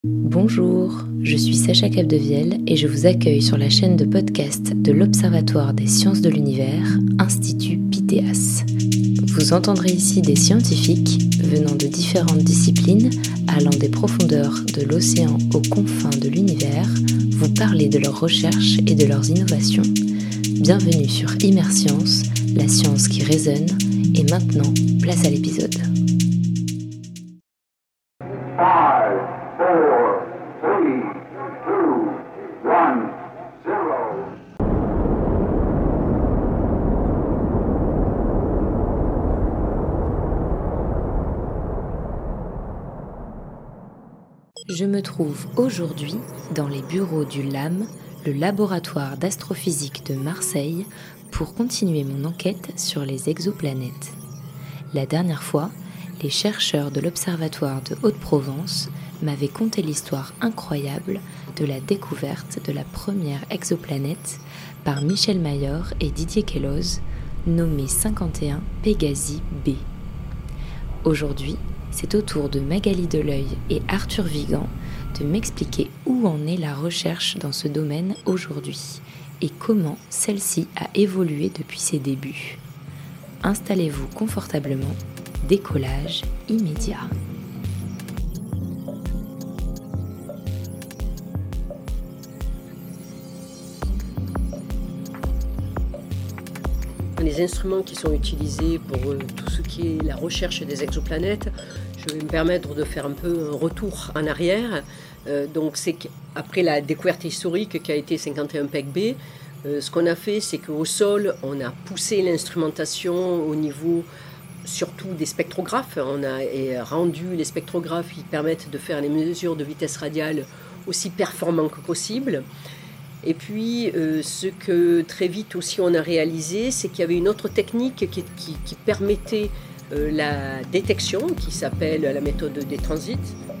Bonjour, je suis Sacha Capdevielle et je vous accueille sur la chaîne de podcast de l'Observatoire des sciences de l'univers, Institut Pythéas. Vous entendrez ici des scientifiques venant de différentes disciplines, allant des profondeurs de l'océan aux confins de l'univers, vous parler de leurs recherches et de leurs innovations. Bienvenue sur Immerscience, la science qui résonne, et maintenant, place à l'épisode. 5, 4, 3, 2, 1, 0. Je me trouve aujourd'hui dans les bureaux du LAM, le laboratoire d'astrophysique de Marseille, pour continuer mon enquête sur les exoplanètes. La dernière fois, les chercheurs de l'Observatoire de Haute-Provence m'avaient conté l'histoire incroyable de la découverte de la première exoplanète par Michel Mayor et Didier Queloz, nommée 51 Pégasi b. Aujourd'hui, c'est au tour de Magali Deleuil et Arthur Vigan de m'expliquer où en est la recherche dans ce domaine aujourd'hui et comment celle-ci a évolué depuis ses débuts. Installez-vous confortablement, décollage immédiat. Les instruments qui sont utilisés pour tout ce qui est la recherche des exoplanètes, je vais me permettre de faire un peu un retour en arrière. Donc c'est qu'après la découverte historique qui a été 51 Peg B, ce qu'on a fait, c'est qu'au sol, on a poussé l'instrumentation au niveau surtout des spectrographes. On a rendu les spectrographes qui permettent de faire les mesures de vitesse radiale aussi performants que possible. Et puis, ce que très vite aussi on a réalisé, c'est qu'il y avait une autre technique qui permettait la détection, qui s'appelle la méthode des transits.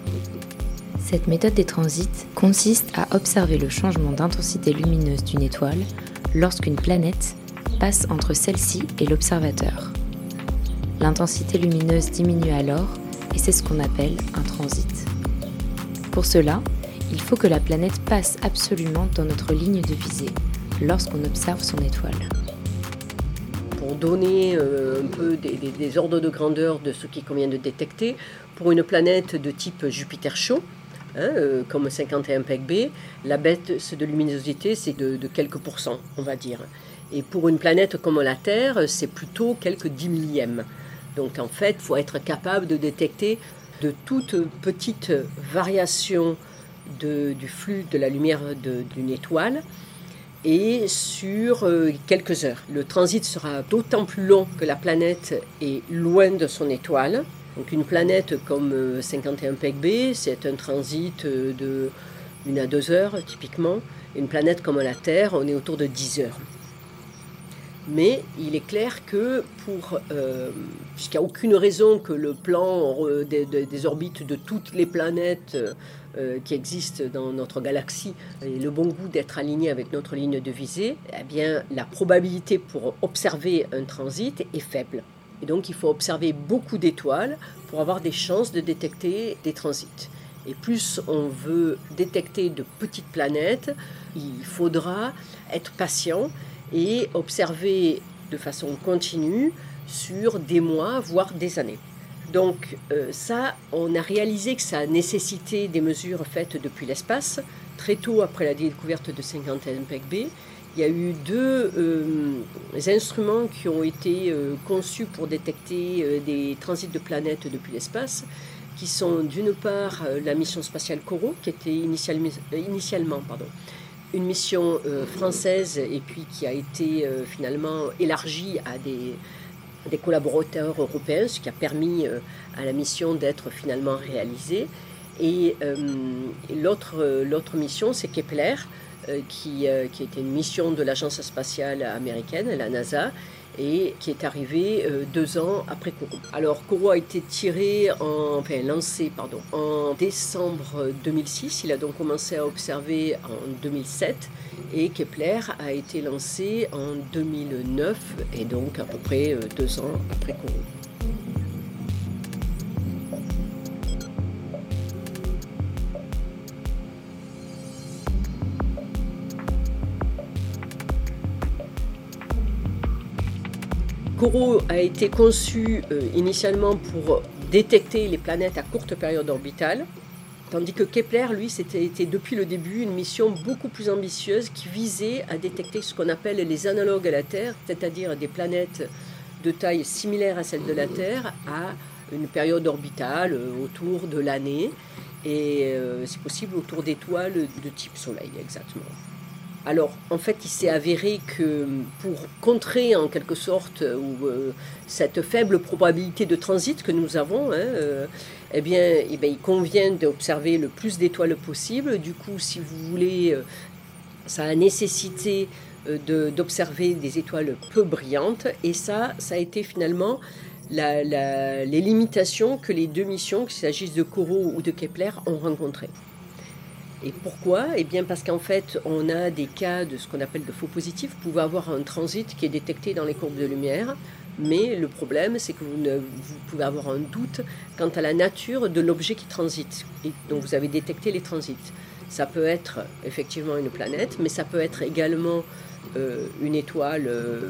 Cette méthode des transits consiste à observer le changement d'intensité lumineuse d'une étoile lorsqu'une planète passe entre celle-ci et l'observateur. L'intensité lumineuse diminue alors et c'est ce qu'on appelle un transit. Pour cela, il faut que la planète passe absolument dans notre ligne de visée lorsqu'on observe son étoile. Pour donner un peu des ordres de grandeur de ce qu'il convient de détecter, pour une planète de type Jupiter chaud, comme 51 Peg B, la baisse de luminosité c'est de quelques pourcents, on va dire. Et pour une planète comme la Terre, c'est plutôt quelques 10 millièmes. Donc en fait, il faut être capable de détecter de toutes petites variations du flux de la lumière d'une étoile et sur quelques heures. Le transit sera d'autant plus long que la planète est loin de son étoile. Donc une planète comme 51 Peg B, c'est un transit de 1 à 2 heures typiquement. Une planète comme la Terre, on est autour de 10 heures. Mais il est clair que puisqu'il n'y a aucune raison que le plan des orbites de toutes les planètes qui existent dans notre galaxie ait le bon goût d'être aligné avec notre ligne de visée, eh bien, la probabilité pour observer un transit est faible. Et donc il faut observer beaucoup d'étoiles pour avoir des chances de détecter des transits. Et plus on veut détecter de petites planètes, il faudra être patient et observer de façon continue sur des mois, voire des années. Donc ça, on a réalisé que ça a nécessité des mesures faites depuis l'espace. Très tôt après la découverte de 51 Peg B, il y a eu deux instruments qui ont été conçus pour détecter des transits de planètes depuis l'espace, qui sont d'une part la mission spatiale Corot, qui était initialement une mission française et puis qui a été finalement élargie à des collaborateurs européens, ce qui a permis à la mission d'être finalement réalisée. Et l'autre mission, c'est Kepler, qui était une mission de l'agence spatiale américaine, la NASA, et qui est arrivée 2 ans après Corot. Alors Corot a été lancé en décembre 2006, il a donc commencé à observer en 2007, et Kepler a été lancé en 2009, et donc à peu près 2 ans après Corot. COROT a été conçu initialement pour détecter les planètes à courte période orbitale, tandis que Kepler, lui, c'était depuis le début une mission beaucoup plus ambitieuse qui visait à détecter ce qu'on appelle les analogues à la Terre, c'est-à-dire des planètes de taille similaire à celle de la Terre à une période orbitale autour de l'année, et c'est possible autour d'étoiles de type Soleil exactement. Alors, en fait, il s'est avéré que pour contrer en quelque sorte cette faible probabilité de transit que nous avons, il convient d'observer le plus d'étoiles possible. Du coup, si vous voulez, ça a nécessité d'observer des étoiles peu brillantes. Et ça a été finalement les limitations que les deux missions, qu'il s'agisse de COROT ou de Kepler, ont rencontrées. Et pourquoi ? Eh bien parce qu'en fait, on a des cas de ce qu'on appelle de faux positifs. Vous pouvez avoir un transit qui est détecté dans les courbes de lumière, mais le problème, c'est que vous pouvez avoir un doute quant à la nature de l'objet qui transite. Et donc vous avez détecté les transits. Ça peut être effectivement une planète, mais ça peut être également une étoile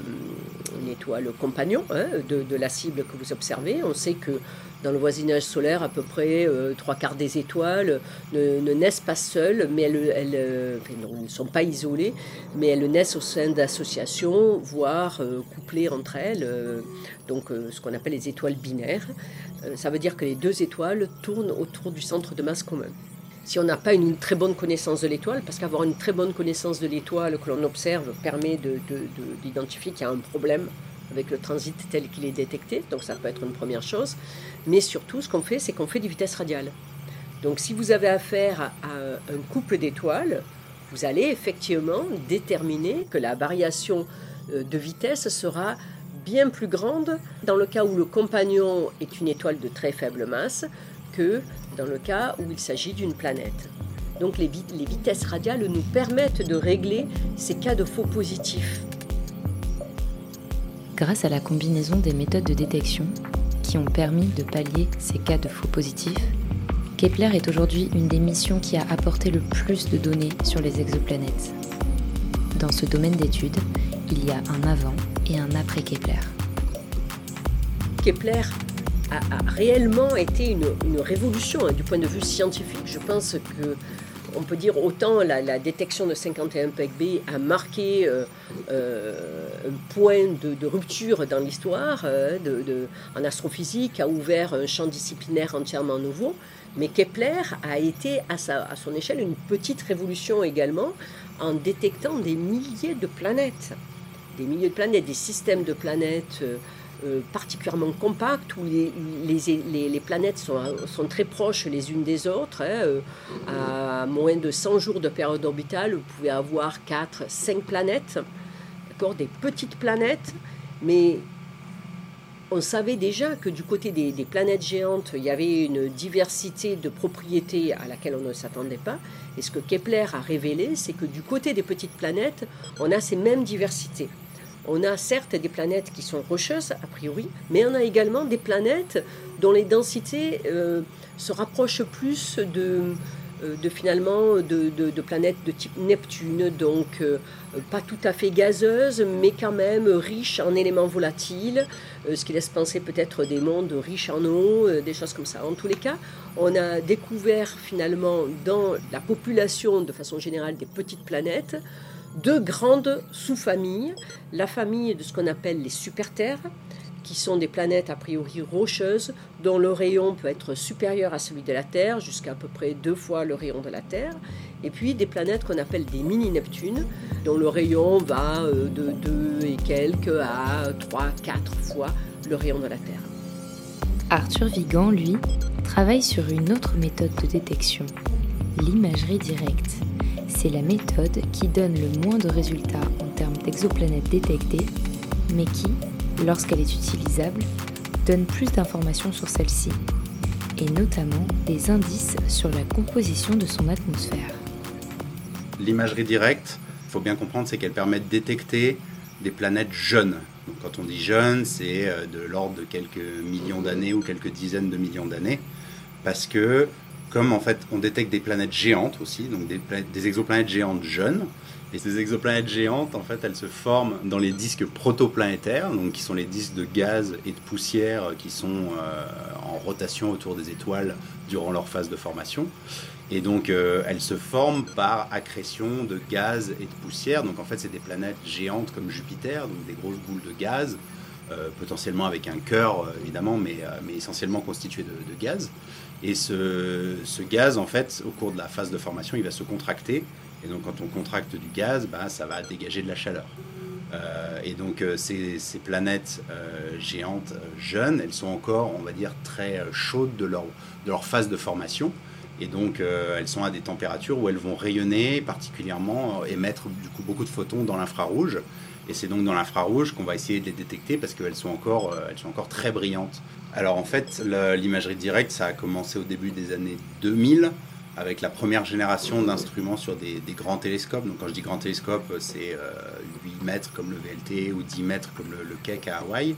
compagnon de la cible que vous observez. On sait que dans le voisinage solaire, à peu près 3/4 des étoiles ne naissent pas seules, mais elles ne sont pas isolées, mais elles naissent au sein d'associations, voire couplées entre elles, ce qu'on appelle les étoiles binaires. Ça veut dire que les deux étoiles tournent autour du centre de masse commun. Si on n'a pas une très bonne connaissance de l'étoile, parce qu'avoir une très bonne connaissance de l'étoile que l'on observe permet d'identifier qu'il y a un problème avec le transit tel qu'il est détecté, donc ça peut être une première chose. Mais surtout, ce qu'on fait, c'est qu'on fait des vitesses radiales. Donc si vous avez affaire à un couple d'étoiles, vous allez effectivement déterminer que la variation de vitesse sera bien plus grande dans le cas où le compagnon est une étoile de très faible masse que dans le cas où il s'agit d'une planète. Donc les vitesses radiales nous permettent de régler ces cas de faux positifs. Grâce à la combinaison des méthodes de détection qui ont permis de pallier ces cas de faux positifs, Kepler est aujourd'hui une des missions qui a apporté le plus de données sur les exoplanètes. Dans ce domaine d'études, il y a un avant et un après Kepler. Kepler a réellement été une révolution du point de vue scientifique. Je pense qu'on peut dire autant la détection de 51 Pegb a marqué un point de rupture dans l'histoire en astrophysique, a ouvert un champ disciplinaire entièrement nouveau, mais Kepler a été à son échelle une petite révolution également en détectant des milliers de planètes, des systèmes de planètes particulièrement compacts où les planètes sont très proches les unes des autres. À moins de 100 jours de période orbitale, vous pouvez avoir 4-5 planètes, d'accord, des petites planètes, mais on savait déjà que du côté des planètes géantes, il y avait une diversité de propriétés à laquelle on ne s'attendait pas. Et ce que Kepler a révélé, c'est que du côté des petites planètes, on a ces mêmes diversités. On a certes des planètes qui sont rocheuses, a priori, mais on a également des planètes dont les densités se rapprochent plus de planètes de type Neptune, donc pas tout à fait gazeuses, mais quand même riches en éléments volatiles, ce qui laisse penser peut-être des mondes riches en eau, des choses comme ça. En tous les cas, on a découvert finalement dans la population, de façon générale, des petites planètes, deux grandes sous-familles, la famille de ce qu'on appelle les super-terres, qui sont des planètes a priori rocheuses, dont le rayon peut être supérieur à celui de la Terre, jusqu'à peu près 2 fois le rayon de la Terre, et puis des planètes qu'on appelle des mini-Neptunes, dont le rayon va de 2 et quelques à 3-4 fois le rayon de la Terre. Arthur Vigan, lui, travaille sur une autre méthode de détection, l'imagerie directe. C'est la méthode qui donne le moins de résultats en termes d'exoplanètes détectées, mais qui, lorsqu'elle est utilisable, donne plus d'informations sur celle-ci, et notamment des indices sur la composition de son atmosphère. L'imagerie directe, il faut bien comprendre, c'est qu'elle permet de détecter des planètes jeunes. Donc, quand on dit jeunes, c'est de l'ordre de quelques millions d'années ou quelques dizaines de millions d'années, parce que comme en fait on détecte des planètes géantes aussi, donc des exoplanètes géantes jeunes. Et ces exoplanètes géantes, en fait, elles se forment dans les disques protoplanétaires, donc qui sont les disques de gaz et de poussière qui sont en rotation autour des étoiles durant leur phase de formation. Et donc, elles se forment par accrétion de gaz et de poussière. Donc, en fait, c'est des planètes géantes comme Jupiter, donc des grosses boules de gaz, potentiellement avec un cœur, évidemment, mais essentiellement constitué de gaz. Et ce gaz, en fait, au cours de la phase de formation, il va se contracter. Et donc, quand on contracte du gaz, ça va dégager de la chaleur. Et donc, ces planètes géantes jeunes, elles sont encore, on va dire, très chaudes de leur phase de formation. Et donc, elles sont à des températures où elles vont rayonner, particulièrement émettre du coup beaucoup de photons dans l'infrarouge. Et c'est donc dans l'infrarouge qu'on va essayer de les détecter parce qu'elles sont encore très brillantes. Alors en fait, l'imagerie directe, ça a commencé au début des années 2000 avec la première génération d'instruments sur des grands télescopes. Donc quand je dis grand télescope, c'est 8 mètres comme le VLT ou 10 mètres comme le Keck à Hawaï.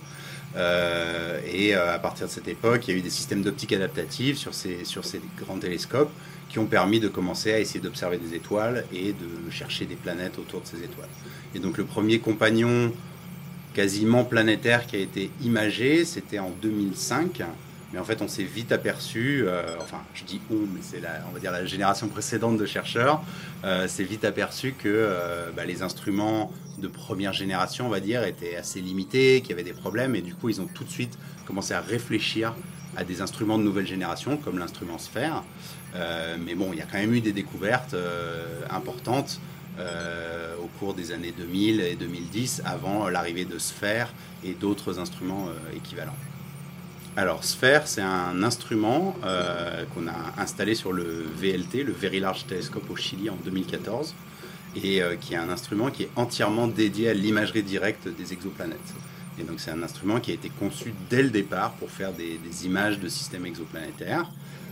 Et à partir de cette époque, il y a eu des systèmes d'optique adaptative sur ces grands télescopes qui ont permis de commencer à essayer d'observer des étoiles et de chercher des planètes autour de ces étoiles. Et donc le premier compagnon quasiment planétaire qui a été imagé, c'était en 2005. Mais en fait, on s'est vite aperçu, je dis on, mais c'est on va dire la génération précédente de chercheurs, s'est vite aperçu que les instruments de première génération, on va dire, étaient assez limités, qu'il y avait des problèmes, et du coup, ils ont tout de suite commencé à réfléchir à des instruments de nouvelle génération, comme l'instrument sphère. Mais bon, il y a quand même eu des découvertes importantes au cours des années 2000 et 2010, avant l'arrivée de sphère et d'autres instruments équivalents. Alors, sphère, c'est un instrument qu'on a installé sur le VLT, le Very Large Telescope au Chili en 2014, et qui est un instrument qui est entièrement dédié à l'imagerie directe des exoplanètes. Et donc, c'est un instrument qui a été conçu dès le départ pour faire des images de systèmes exoplanétaires.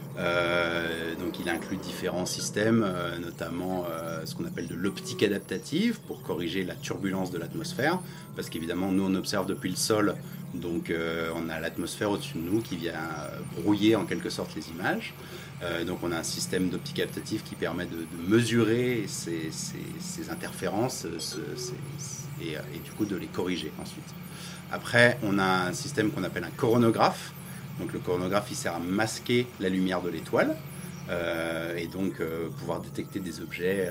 Donc il inclut différents systèmes, notamment ce qu'on appelle de l'optique adaptative pour corriger la turbulence de l'atmosphère, parce qu'évidemment nous on observe depuis le sol, donc on a l'atmosphère au-dessus de nous qui vient brouiller en quelque sorte les images. Donc on a un système d'optique adaptative qui permet de mesurer ces interférences et du coup de les corriger ensuite. Après on a un système qu'on appelle un coronographe. Donc le coronographe, il sert à masquer la lumière de l'étoile et donc pouvoir détecter des objets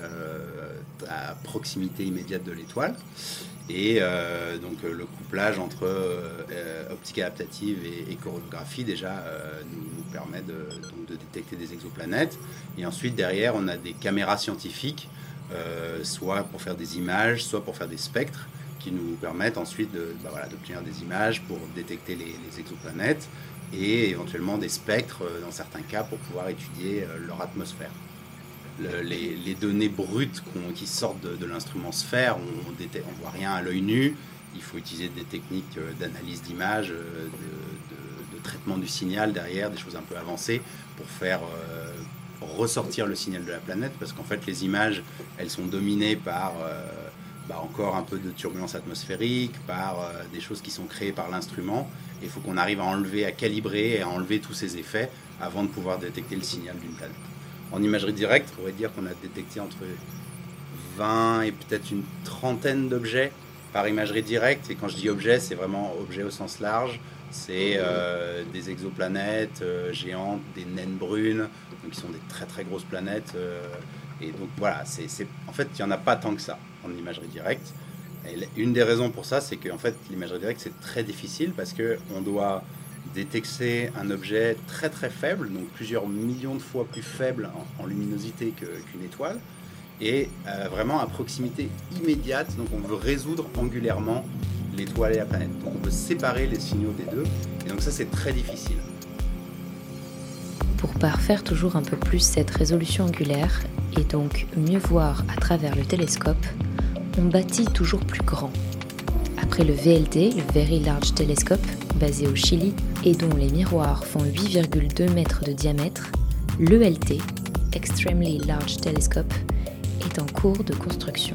à proximité immédiate de l'étoile. Et donc le couplage entre optique adaptative et coronographie déjà nous permet de détecter des exoplanètes. Et ensuite derrière, on a des caméras scientifiques, soit pour faire des images, soit pour faire des spectres, qui nous permettent ensuite d'obtenir des images pour détecter les exoplanètes et éventuellement des spectres dans certains cas pour pouvoir étudier leur atmosphère. Les données brutes qui sortent de l'instrument sphère, on voit rien à l'œil nu. Il faut utiliser des techniques d'analyse d'image, de traitement du signal derrière, des choses un peu avancées pour faire ressortir le signal de la planète, parce qu'en fait les images, elles sont dominées par encore un peu de turbulence atmosphérique, par des choses qui sont créées par l'instrument. Il faut qu'on arrive à calibrer et à enlever tous ces effets avant de pouvoir détecter le signal d'une planète. En imagerie directe, on pourrait dire qu'on a détecté entre 20 et peut-être une trentaine d'objets par imagerie directe. Et quand je dis objets, c'est vraiment objets au sens large. C'est des exoplanètes géantes, des naines brunes, donc qui sont des très très grosses planètes. Et donc voilà, en fait, il n'y en a pas tant que ça en imagerie directe. Et une des raisons pour ça, c'est qu'en fait, l'imagerie directe, c'est très difficile parce qu'on doit détecter un objet très très faible, donc plusieurs millions de fois plus faible en luminosité qu'une étoile, et vraiment à proximité immédiate. Donc on veut résoudre angulairement l'étoile et la planète. Donc on veut séparer les signaux des deux, et donc ça c'est très difficile. Pour parfaire toujours un peu plus cette résolution angulaire, et donc mieux voir à travers le télescope, on bâtit toujours plus grand. Après le VLT, le Very Large Telescope, basé au Chili et dont les miroirs font 8,2 mètres de diamètre, l'ELT, Extremely Large Telescope, est en cours de construction.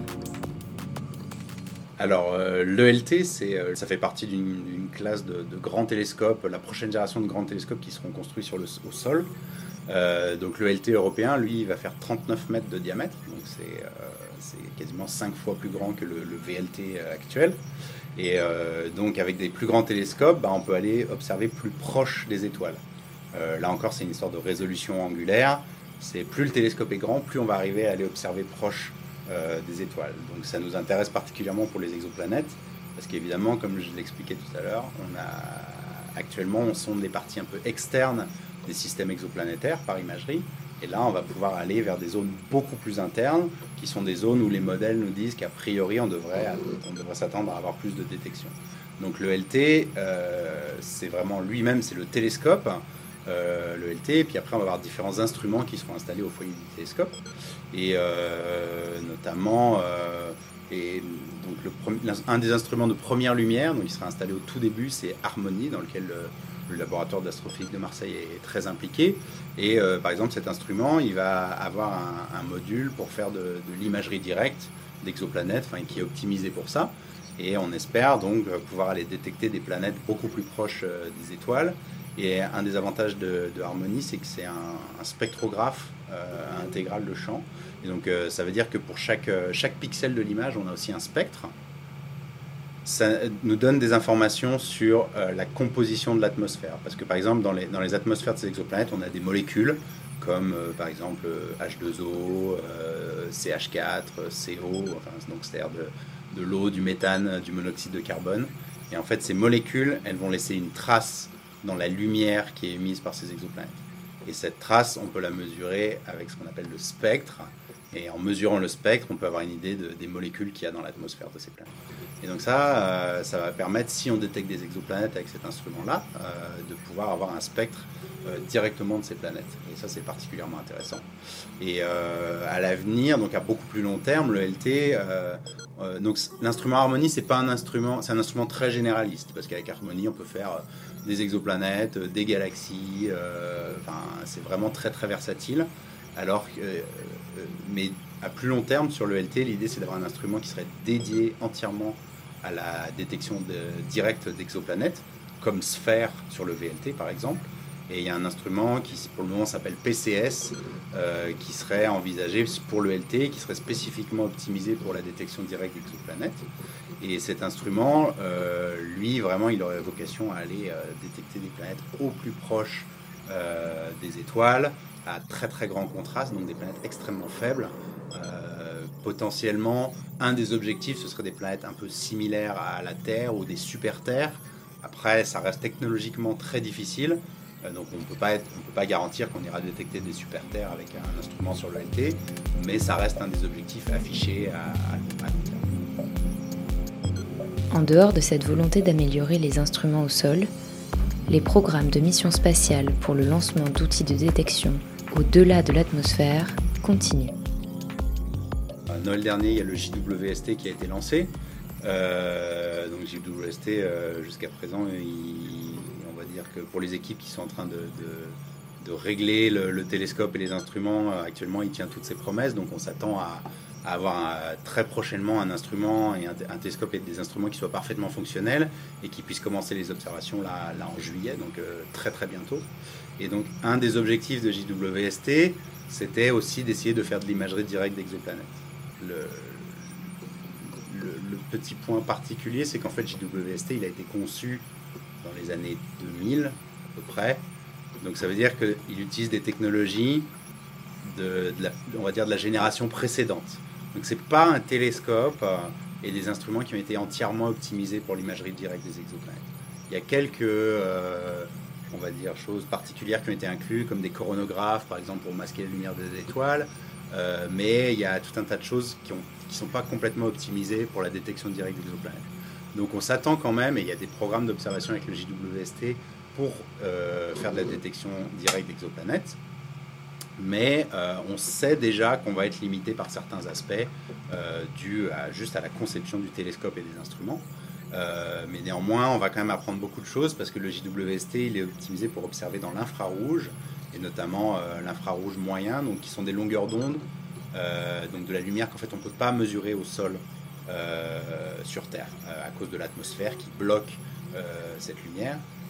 Alors l'ELT, ça fait partie d'une classe de grands télescopes, la prochaine génération de grands télescopes qui seront construits au sol. Donc le LT européen, lui, il va faire 39 mètres de diamètre, donc c'est quasiment 5 fois plus grand que le VLT actuel. Et donc avec des plus grands télescopes, on peut aller observer plus proche des étoiles. Là encore, c'est une histoire de résolution angulaire. C'est plus le télescope est grand, plus on va arriver à aller observer proche des étoiles. Donc ça nous intéresse particulièrement pour les exoplanètes, parce qu'évidemment, comme je l'expliquais tout à l'heure, actuellement on sonde les parties un peu externes des systèmes exoplanétaires par imagerie. Et là, on va pouvoir aller vers des zones beaucoup plus internes, qui sont des zones où les modèles nous disent qu'a priori, on devrait s'attendre à avoir plus de détection. Donc le LT, c'est vraiment lui-même, c'est le télescope, le LT, et puis après, on va avoir différents instruments qui seront installés au foyer du télescope. Et notamment, un des instruments de première lumière, donc il sera installé au tout début, c'est Harmony, dans lequel le laboratoire d'astrophysique de Marseille est très impliqué. Et par exemple, cet instrument, il va avoir un module pour faire de l'imagerie directe d'exoplanètes, qui est optimisé pour ça. Et on espère donc pouvoir aller détecter des planètes beaucoup plus proches des étoiles. Et un des avantages de Harmony, c'est que c'est un spectrographe intégral de champ. Et donc ça veut dire que pour chaque pixel de l'image, on a aussi un spectre. Ça nous donne des informations sur la composition de l'atmosphère. Parce que par exemple, dans les atmosphères de ces exoplanètes, on a des molécules comme par exemple H2O, CH4, CO, donc c'est-à-dire de l'eau, du méthane, du monoxyde de carbone. Et en fait, ces molécules, elles vont laisser une trace dans la lumière qui est émise par ces exoplanètes. Et cette trace, on peut la mesurer avec ce qu'on appelle le spectre. Et en mesurant le spectre, on peut avoir une idée des molécules qu'il y a dans l'atmosphère de ces planètes. Et donc ça va permettre, si on détecte des exoplanètes avec cet instrument-là, de pouvoir avoir un spectre directement de ces planètes. Et ça, c'est particulièrement intéressant. Et à l'avenir, donc à beaucoup plus long terme, le LT, donc l'instrument Harmony, c'est un instrument très généraliste, parce qu'avec Harmony, on peut faire des exoplanètes, des galaxies, c'est vraiment très très versatile. Alors que, mais à plus long terme, sur le LT, l'idée c'est d'avoir un instrument qui serait dédié entièrement à la détection directe d'exoplanètes, comme Sphère sur le VLT par exemple. Et il y a un instrument qui pour le moment s'appelle PCS, qui serait envisagé pour le LT, qui serait spécifiquement optimisé pour la détection directe d'exoplanètes. Et cet instrument, lui, vraiment, il aurait vocation à aller détecter des planètes au plus proche des étoiles, à très très grand contraste, donc des planètes extrêmement faibles. Potentiellement, un des objectifs, ce serait des planètes un peu similaires à la Terre ou des super-terres. Après, ça reste technologiquement très difficile, donc on ne peut pas garantir qu'on ira détecter des super-terres avec un instrument sur le LT, mais ça reste un des objectifs affichés à long terme. En dehors de cette volonté d'améliorer les instruments au sol, les programmes de mission spatiale pour le lancement d'outils de détection au-delà de l'atmosphère continuent. Noël dernier, il y a le JWST qui a été lancé. Donc JWST, jusqu'à présent, on va dire que pour les équipes qui sont en train de régler le télescope et les instruments, actuellement, il tient toutes ses promesses. Donc on s'attend à avoir très prochainement un instrument et un télescope et des instruments qui soient parfaitement fonctionnels et qui puissent commencer les observations là en juillet, donc très très bientôt. Et donc un des objectifs de JWST, c'était aussi d'essayer de faire de l'imagerie directe d'exoplanètes. Le petit point particulier, c'est qu'en fait JWST, il a été conçu dans les années 2000 à peu près. Donc ça veut dire qu'il utilise des technologies on va dire de la génération précédente. Donc c'est pas un télescope et des instruments qui ont été entièrement optimisés pour l'imagerie directe des exoplanètes. Il y a quelques on va dire choses particulières qui ont été incluses, comme des coronographes par exemple pour masquer la lumière des étoiles, mais il y a tout un tas de choses qui sont pas complètement optimisées pour la détection directe des exoplanètes. Donc on s'attend quand même, et il y a des programmes d'observation avec le JWST pour faire de la détection directe d'exoplanètes. Mais on sait déjà qu'on va être limité par certains aspects dus juste à la conception du télescope et des instruments. Mais néanmoins, on va quand même apprendre beaucoup de choses parce que le JWST, il est optimisé pour observer dans l'infrarouge, et notamment l'infrarouge moyen, donc qui sont des longueurs d'onde, donc de la lumière qu'en fait on ne peut pas mesurer au sol sur Terre à cause de l'atmosphère qui bloque cette lumière.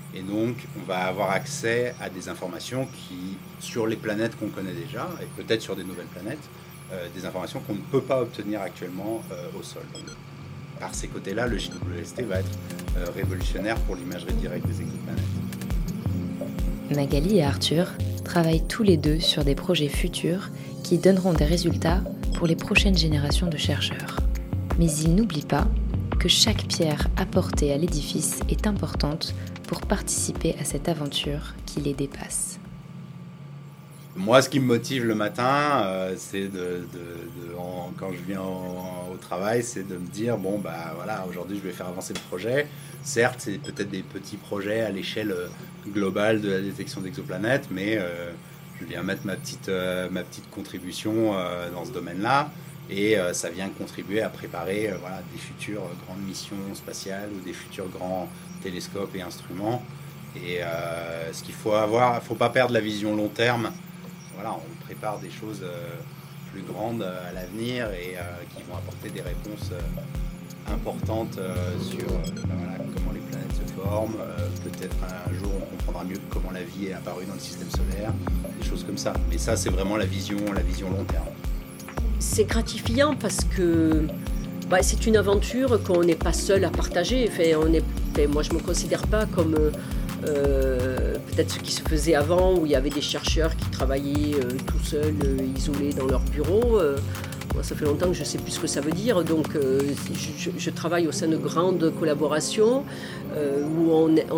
Et donc, on va avoir accès à des informations sur les planètes qu'on connaît déjà, et peut-être sur des nouvelles planètes, des informations qu'on ne peut pas obtenir actuellement au sol. Donc, par ces côtés-là, le JWST va être révolutionnaire pour l'imagerie directe des exoplanètes. Magali et Arthur travaillent tous les deux sur des projets futurs qui donneront des résultats pour les prochaines générations de chercheurs. Mais ils n'oublient pas que chaque pierre apportée à l'édifice est importante pour participer à cette aventure qui les dépasse. Moi, ce qui me motive le matin, c'est quand je viens au travail, c'est de me dire, bon, bah voilà, aujourd'hui, je vais faire avancer le projet. Certes, c'est peut-être des petits projets à l'échelle globale de la détection d'exoplanètes, mais je viens mettre ma petite contribution dans ce domaine-là. Et ça vient contribuer à préparer des futures grandes missions spatiales ou des futurs grands télescopes et instruments. Et ce qu'il faut avoir, il ne faut pas perdre la vision long terme. Voilà, on prépare des choses plus grandes à l'avenir et qui vont apporter des réponses importantes sur comment les planètes se forment. Peut-être un jour on comprendra mieux comment la vie est apparue dans le système solaire, des choses comme ça. Mais ça, c'est vraiment la vision long terme. C'est gratifiant parce que c'est une aventure qu'on n'est pas seul à partager. Moi, je ne me considère pas comme peut-être ce qui se faisait avant, où il y avait des chercheurs qui travaillaient tout seuls, isolés dans leur bureau. Moi, ça fait longtemps que je ne sais plus ce que ça veut dire. Donc, je travaille au sein de grandes collaborations où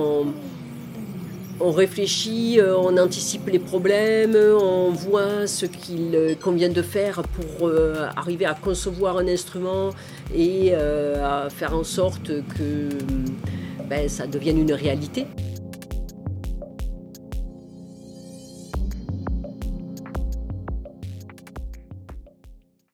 on réfléchit, on anticipe les problèmes, on voit ce qu'il convient de faire pour arriver à concevoir un instrument et à faire en sorte que ça devienne une réalité.